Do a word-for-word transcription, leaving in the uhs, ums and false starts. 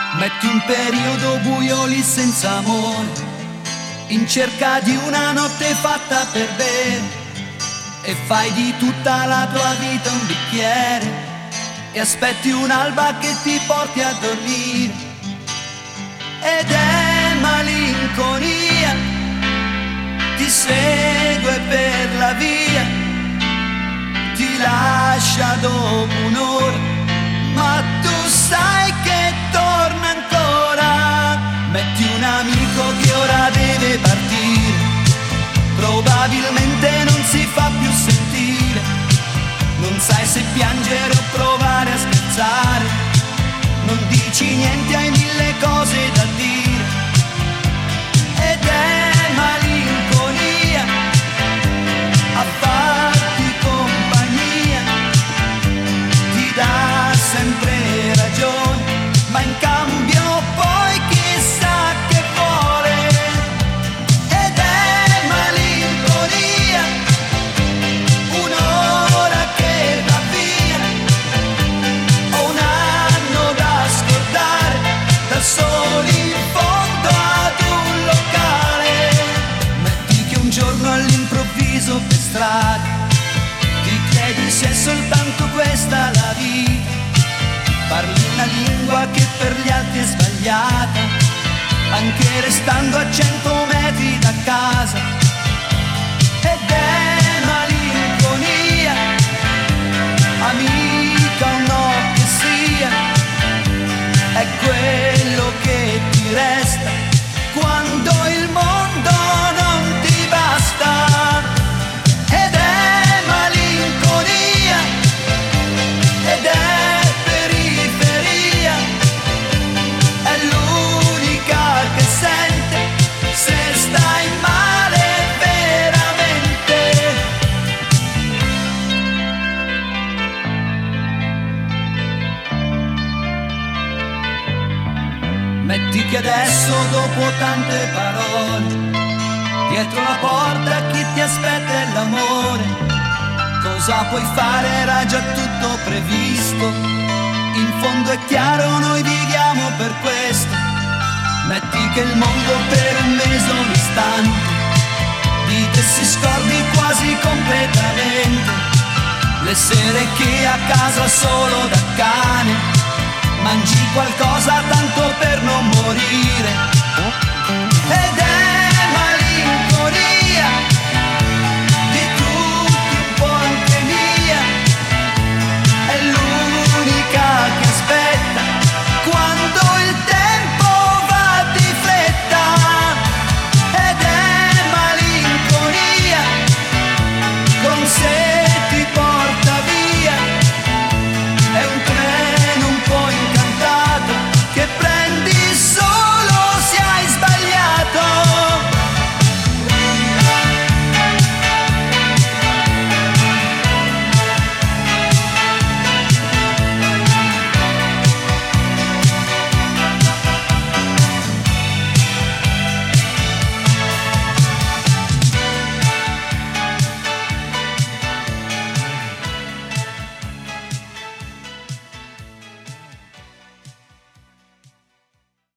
Metti un periodo buio lì senza amore, in cerca di una notte fatta per bere, e fai di tutta la tua vita un bicchiere e aspetti un'alba che ti porti a dormire. Ed è malinconia, ti segue per la via, ti lascia dopo un'ora, ma tu sai che torna ancora. Metti un amico che ora deve partire, probabilmente non si fa più sentire, non sai se piangere o provare a scherzare, non dici niente, hai mille cose da dire. Ed è malinconia a farti compagnia, ti dà sempre ragione, ma in cambio poi chissà che vuole. Ed è malinconia, un'ora che va via, o un anno da scordare, da soli in fondo ad un locale. Metti che un giorno all'improvviso per strada ti chiedi se è soltanto questa la vita, parli una lingua che per gli altri è sbagliata, anche restando a cento metri da casa. Ed è malinconia, amica o no che sia, è quello che ti resta quando il mondo non ti basta. Ed è malinconia, ed è periferia, è l'unica che sente se stai male veramente. Metti che adesso, dopo tante parole, dietro la porta chi ti aspetta è l'amore. Cosa puoi fare? Era già tutto previsto, in fondo è chiaro, noi viviamo per questo. Metti che il mondo per un mese, un istante, di te si scordi quasi completamente. Le sere che a casa solo da cane mangi qualcosa tanto